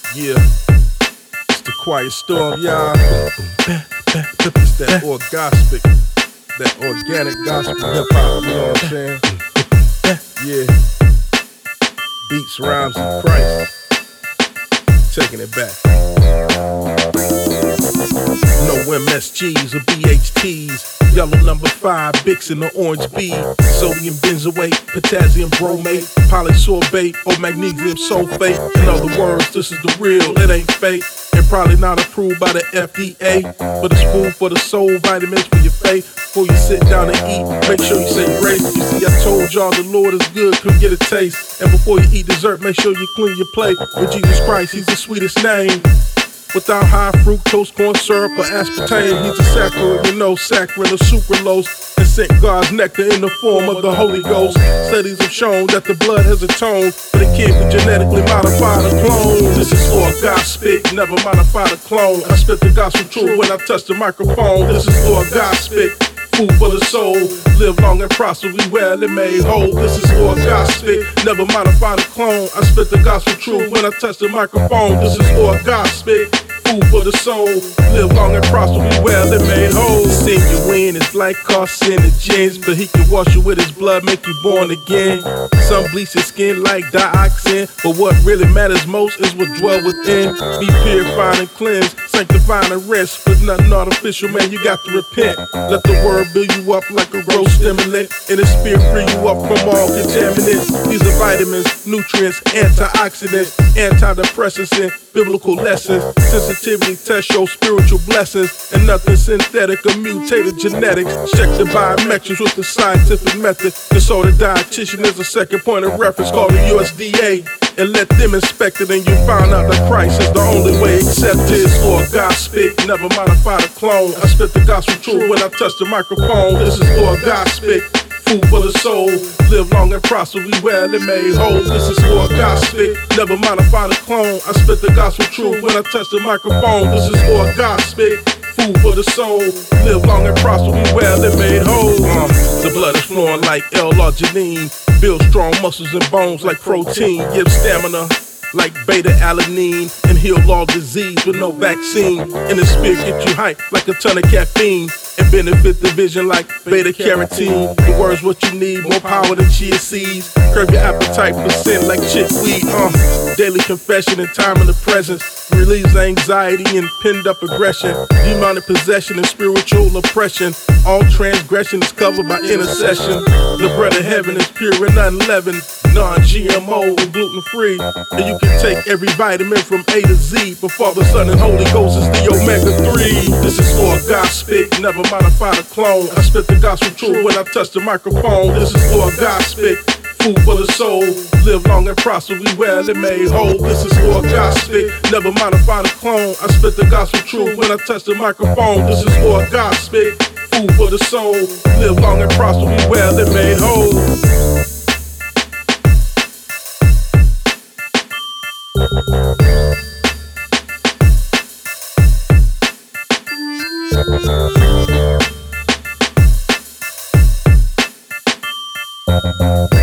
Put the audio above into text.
Yeah, it's the quiet storm, y'all. It's that gospel, that organic gospel hip hop, you know what I'm saying? Yeah, beats, rhymes, and Christ. Taking it back. No MSGs or BHTs. Yellow number 5, Bix in the orange B. Sodium benzoate, potassium bromate, polysorbate, or magnesium sulfate. In other words, this is the real, it ain't fake. And probably not approved by the FDA. But it's food for the soul, vitamins for your faith. Before you sit down and eat, make sure you say grace. You see, I told y'all the Lord is good, come get a taste. And before you eat dessert, make sure you clean your plate. With Jesus Christ, he's the sweetest name. Without high fructose, corn syrup, or aspartame, he's a saccharin with no saccharin or sucralose, and sent God's nectar in the form of the Holy Ghost. Studies have shown that the blood has atoned for the kid who genetically modified a clone. This is Lord God spit, never modified a clone. I spit the gospel truth when I touch the microphone. This is Lord God spit, food for the soul. Live long and prosper, be well and made whole. This is Lord God spit, never modified a clone. I spit the gospel truth when I touch the microphone. This is Lord God spit, food for the soul. Live long and prosper, be well and made whole. Sing you in is like carcinogens, but he can wash you with his blood, make you born again. Some bleach your skin like dioxin, but what really matters most is what dwell within. Be purified and cleansed, sanctified and rest, with nothing artificial, man, you got to repent. Let the word build you up like a growth stimulant, and the spirit free you up from all contaminants. These are vitamins, nutrients, antioxidants, antidepressants, and biblical lessons. Sensitivity test show spiritual blessings, and nothing synthetic or mutated genetics. Check the biometrics with the scientific method. Disorder dietitian is a second point of reference called the USDA. And let them inspect it, and you find out that Christ is the only way accepted. Lord God spit, never modified a clone. I spit the gospel truth when I touch the microphone. This is Lord God spit, food for the soul. Live long and prosper, be well and made whole. This is Lord God spit, never modified a clone. I spit the gospel truth when I touch the microphone. This is Lord God spit, food for the soul. Live long and prosper, be well and made whole. The blood is flowing like L-arginine. Build strong muscles and bones like protein. Give stamina like beta-alanine, and heal all disease with no vaccine. And the spirit get you hype like a ton of caffeine, and benefit the vision like beta-carotene. The word's what you need, more power than chia seeds. Curb your appetite for sin like chickweed. Daily confession and time in the presence relieves anxiety and pinned up aggression, demonic possession and spiritual oppression. All transgression is covered by intercession. The bread of heaven is pure and unleavened, non-GMO and gluten-free. And you can take every vitamin from A to Z, but Father, Son, and Holy Ghost is the omega-3. This is Lord God spit, never modified a clone. I spit the gospel truth when I touch the microphone. This is Lord God spit, food for the soul. Live long and prosper, be well and made whole. This is Lord God spit, never modified a clone. I spit the gospel truth when I touch the microphone. This is Lord God spit, food for the soul. Live long and prosper, be well and made whole. Thank you.